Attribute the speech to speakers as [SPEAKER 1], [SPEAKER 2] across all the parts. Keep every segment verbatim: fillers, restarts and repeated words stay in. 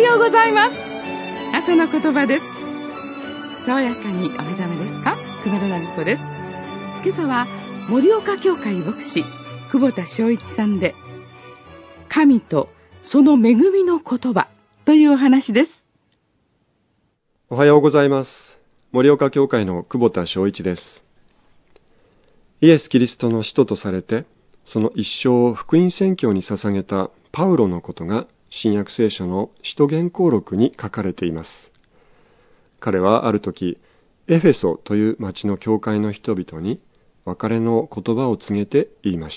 [SPEAKER 1] ようございます。朝の言葉です。爽やかにお目覚めですか？熊田奈美子です。今朝は盛岡教会牧師久保田昭一さんで、神とその恵みの言葉というお話です。
[SPEAKER 2] おはようございます。盛岡教会の久保田昭一です。イエス・キリストの使徒とされて、その一生を福音宣教に捧げたパウロのことが新約聖書の使徒言行録に書かれています。彼はある時、エフェソという町の教会の人々に別れの言葉を告げて言いました。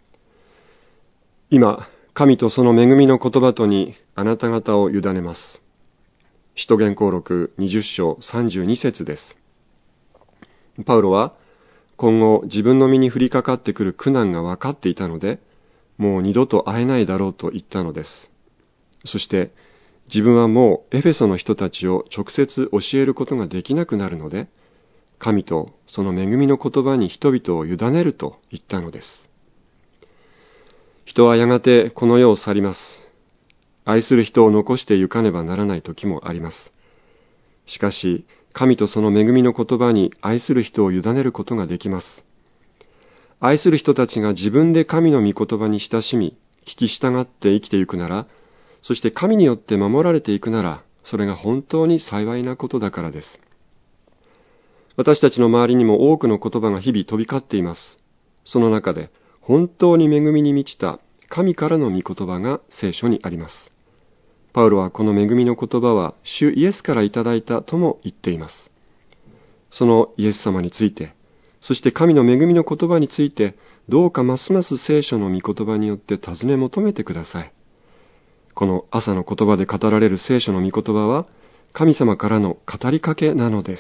[SPEAKER 2] 今、神とその恵みの言葉とにあなた方を委ねます。使徒言行録にじゅっ章さんじゅうに節です。パウロは今後自分の身に降りかかってくる苦難が分かっていたので、もう二度と会えないだろうと言ったのです。そして自分はもうエフェソの人たちを直接教えることができなくなるので、神とその恵みの言葉に人々を委ねると言ったのです。人はやがてこの世を去ります。愛する人を残してゆかねばならない時もあります。しかし、神とその恵みの言葉に愛する人を委ねることができます。愛する人たちが自分で神の御言葉に親しみ、聞き従って生きていくなら、そして神によって守られていくなら、それが本当に幸いなことだからです。私たちの周りにも多くの言葉が日々飛び交っています。その中で、本当に恵みに満ちた神からの御言葉が聖書にあります。パウロはこの恵みの言葉は主イエスからいただいたとも言っています。そのイエス様について、そして神の恵みの言葉について、どうかますます聖書の御言葉によって尋ね求めてください。この朝の言葉で語られる聖書の御言葉は、神様からの語りかけなのです。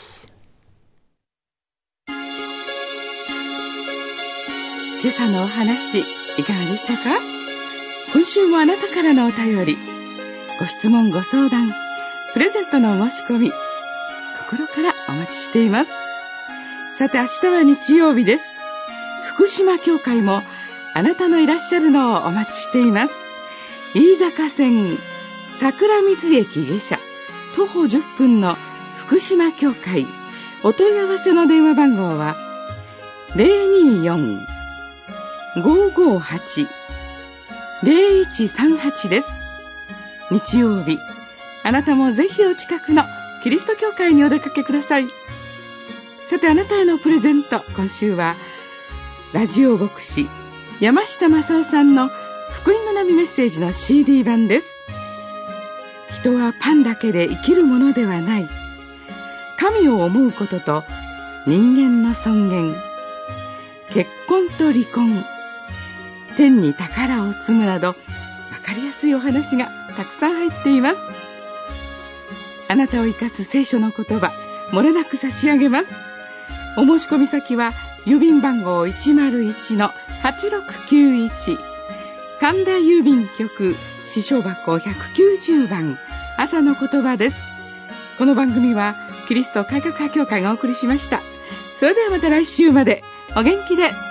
[SPEAKER 1] 今朝のお話、いかがでしたか？今週もあなたからのお便り、ご質問ご相談、プレゼントのお申し込み、心からお待ちしています。さて明日は日曜日です。福島教会もあなたのいらっしゃるのをお待ちしています。飯坂線桜水駅下車、徒歩じゅっぷんの福島教会。お問い合わせの電話番号は ゼロにーよん ごーごーはち ゼロいちさんはち です。日曜日、あなたもぜひお近くのキリスト教会にお出かけください。さてあなたへのプレゼント、今週はラジオ牧師山下正夫さんの福音の波メッセージの シーディー 版です。人はパンだけで生きるものではない。神を思うことと人間の尊厳、結婚と離婚、天に宝を積むなど、わかりやすいお話がたくさん入っています。あなたを生かす聖書の言葉、漏れなく差し上げます。お申し込み先は郵便番号 いちまるいちのはちろくきゅういち、神田郵便局支所箱ひゃくきゅうじゅうばん、朝の言葉です。この番組はキリスト改革派教会がお送りしました。それではまた来週までお元気で。